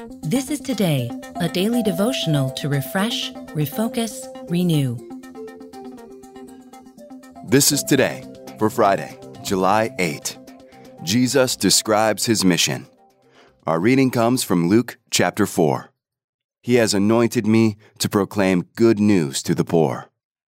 This is Today, a daily devotional to refresh, refocus, renew. This is Today for Friday, July 8. Jesus describes his mission. Our reading comes from Luke chapter 4. He has anointed me to proclaim good news to the poor.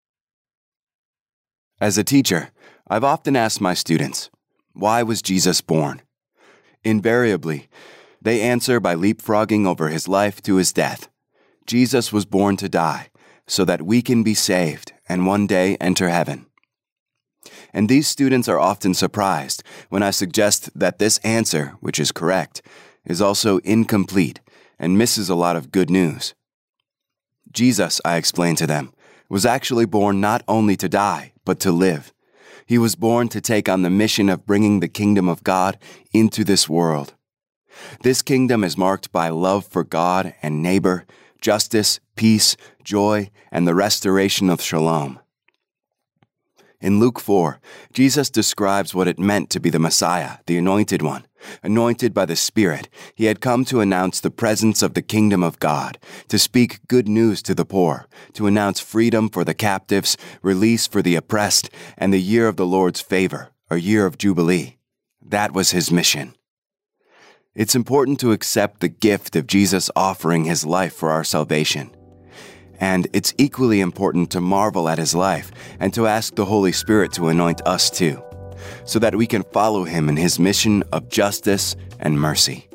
As a teacher, I've often asked my students, why was Jesus born? Invariably, they answer by leapfrogging over his life to his death. Jesus was born to die, so that we can be saved and one day enter heaven. And these students are often surprised when I suggest that this answer, which is correct, is also incomplete and misses a lot of good news. Jesus, I explain to them, was actually born not only to die, but to live. He was born to take on the mission of bringing the kingdom of God into this world. This kingdom is marked by love for God and neighbor, justice, peace, joy, and the restoration of shalom. In Luke 4, Jesus describes what it meant to be the Messiah, the Anointed One. Anointed by the Spirit, he had come to announce the presence of the kingdom of God, to speak good news to the poor, to announce freedom for the captives, release for the oppressed, and the year of the Lord's favor, a year of Jubilee. That was his mission. It's important to accept the gift of Jesus offering his life for our salvation. And it's equally important to marvel at his life and to ask the Holy Spirit to anoint us too, so that we can follow him in his mission of justice and mercy.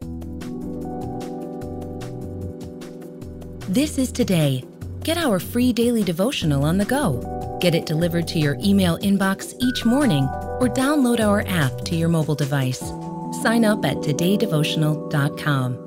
This is Today. Get our free daily devotional on the go. Get it delivered to your email inbox each morning or download our app to your mobile device. Sign up at todaydevotional.com.